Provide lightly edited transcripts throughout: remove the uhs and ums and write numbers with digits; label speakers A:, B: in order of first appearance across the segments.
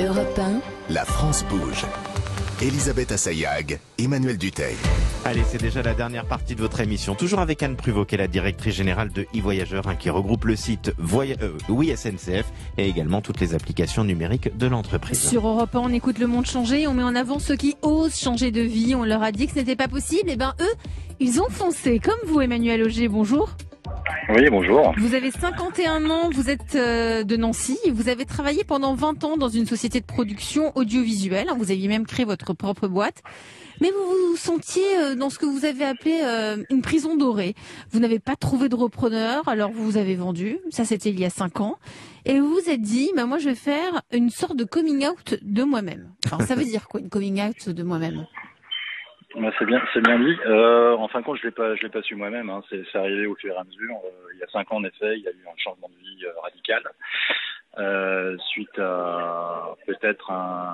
A: Europe 1,
B: La France bouge. Elisabeth Assayag, Emmanuel Dutheil.
C: Allez, c'est déjà la dernière partie de votre émission. Toujours avec Anne Pruvot, qui est la directrice générale de e-Voyageurs, qui regroupe le site Oui SNCF et également toutes les applications numériques de l'entreprise.
D: Sur Europe 1, on écoute le monde changer, on met en avant ceux qui osent changer de vie. On leur a dit que ce n'était pas possible. Et ben eux, ils ont foncé. Comme vous, Emmanuel Auger, bonjour.
E: Oui, bonjour.
D: Vous avez 51 ans, vous êtes de Nancy et vous avez travaillé pendant 20 ans dans une société de production audiovisuelle. Vous aviez même créé votre propre boîte. Mais vous vous sentiez dans ce que vous avez appelé une prison dorée. Vous n'avez pas trouvé de repreneur, alors vous vous avez vendu. Ça, c'était il y a 5 ans. Et vous vous êtes dit, moi, je vais faire une sorte de coming out de moi-même. Alors, ça veut dire quoi, une coming out de moi-même ?
E: C'est bien dit. En fin de compte, je l'ai pas su moi-même. C'est arrivé au fur et à mesure. Il y a 5 ans, en effet, il y a eu un changement de vie radical suite à peut-être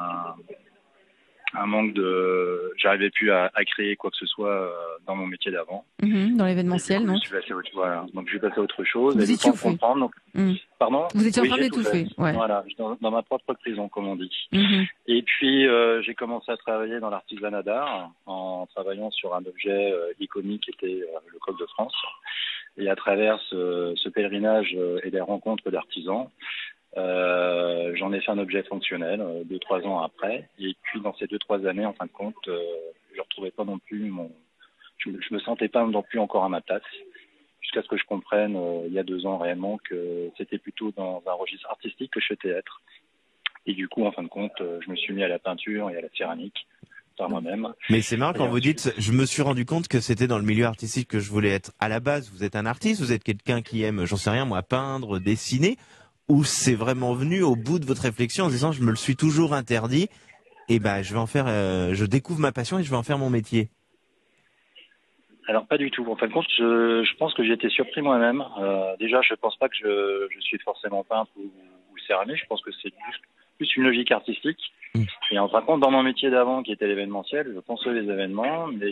E: un manque de. J'arrivais plus à créer quoi que ce soit dans mon métier d'avant.
D: Dans l'événementiel, non ?
E: Donc je suis passé à autre chose.
D: Vous étiez fait.
E: Pardon ?
D: Vous étiez en train
E: j'ai
D: d'étouffer. Ouais.
E: Voilà, dans ma propre prison, comme on dit. Et puis j'ai commencé à travailler dans l'artisanat d'art en travaillant sur un objet iconique qui était le coq de France. Et à travers ce pèlerinage et des rencontres d'artisans, j'en ai fait un objet fonctionnel 2-3 ans après. Et puis dans ces 2-3 années, en fin de compte, je retrouvais pas non plus je me sentais pas non plus encore à ma place. Jusqu'à ce que je comprenne il y a 2 ans réellement que c'était plutôt dans un registre artistique que je souhaitais être. Et du coup, en fin de compte, je me suis mis à la peinture et à la céramique par moi-même.
C: Mais c'est marrant quand vous dites, je me suis rendu compte que c'était dans le milieu artistique que je voulais être. À la base, vous êtes un artiste, vous êtes quelqu'un qui aime, j'en sais rien moi, peindre, dessiner, ou c'est vraiment venu au bout de votre réflexion en se disant, je me le suis toujours interdit, et je vais en faire, je découvre ma passion et je vais en faire mon métier.
E: Alors pas du tout. En fin de compte, je pense que j'ai été surpris moi-même. Déjà, je pense pas que je suis forcément peintre ou céramiste. Je pense que c'est plus une logique artistique. Et en fin de compte, dans mon métier d'avant, qui était l'événementiel, je concevais les événements, mais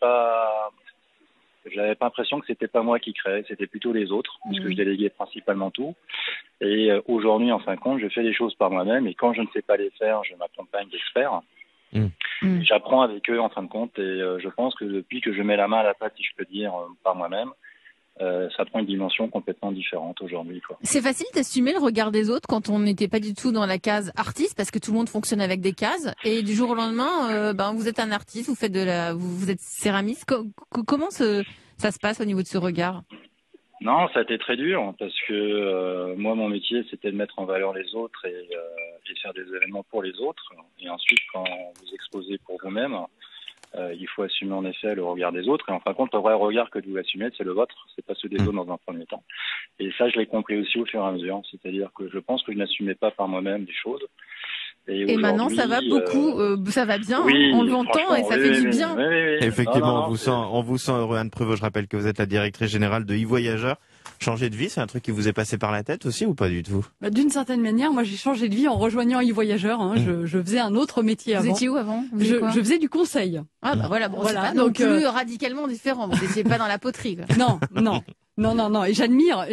E: j'avais pas l'impression que c'était pas moi qui créais, c'était plutôt les autres, puisque je déléguais principalement tout. Et aujourd'hui, en fin de compte, je fais les choses par moi-même. Et quand je ne sais pas les faire, je m'accompagne d'experts. J'apprends avec eux en fin de compte et je pense que depuis que je mets la main à la pâte, si je peux dire, par moi-même, ça prend une dimension complètement différente aujourd'hui.
D: C'est facile d'assumer le regard des autres quand on n'était pas du tout dans la case artiste, parce que tout le monde fonctionne avec des cases et du jour au lendemain, vous êtes un artiste, vous êtes céramiste. Comment ça se passe au niveau de ce regard ?
E: Non, ça a été très dur parce que moi, mon métier, c'était de mettre en valeur les autres et faire des événements pour les autres. Et ensuite, quand vous exposez pour vous-même, il faut assumer en effet le regard des autres. Et en fin de compte, le vrai regard que vous assumez, c'est le vôtre, c'est pas celui des autres dans un premier temps. Et ça, je l'ai compris aussi au fur et à mesure. C'est-à-dire que je pense que je n'assumais pas par moi-même des choses.
D: Et maintenant, ça va beaucoup, ça va bien,
E: oui,
D: on l'entend et ça fait du bien.
E: Oui.
C: Effectivement, on vous sent heureux, Anne Pruvot. Je rappelle que vous êtes la directrice générale de e-Voyageurs. Changer de vie, c'est un truc qui vous est passé par la tête aussi ou pas du tout ?
F: D'une certaine manière, moi j'ai changé de vie en rejoignant e-Voyageurs. Je faisais un autre métier avant.
D: Vous étiez où avant ?
F: Je faisais du conseil.
D: Voilà, c'est pas non plus radicalement différent. Vous n'étiez pas dans la poterie.
F: Non. Et j'admire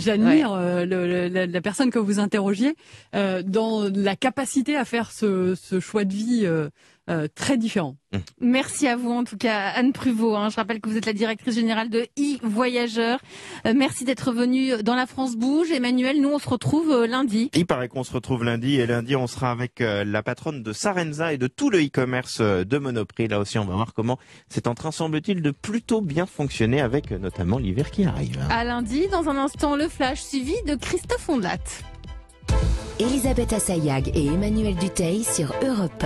F: la personne que vous interrogiez dans la capacité à faire ce choix de vie très différent.
D: Merci à vous en tout cas, Anne Pruvot. Je rappelle que vous êtes la directrice générale de e-Voyageurs. Merci d'être venue dans La France bouge. Emmanuel, nous on se retrouve lundi.
C: Il paraît qu'on se retrouve lundi et lundi on sera avec la patronne de Sarenza et de tout le e-commerce de Monoprix. Là aussi on va voir comment c'est en train, semble-t-il, de plutôt bien fonctionner avec notamment l'hiver qui arrive.
D: À lundi, dans un instant, le flash suivi de Christophe Ondelat.
A: Elisabeth Assayag et Emmanuel Dutheil sur Europe 1.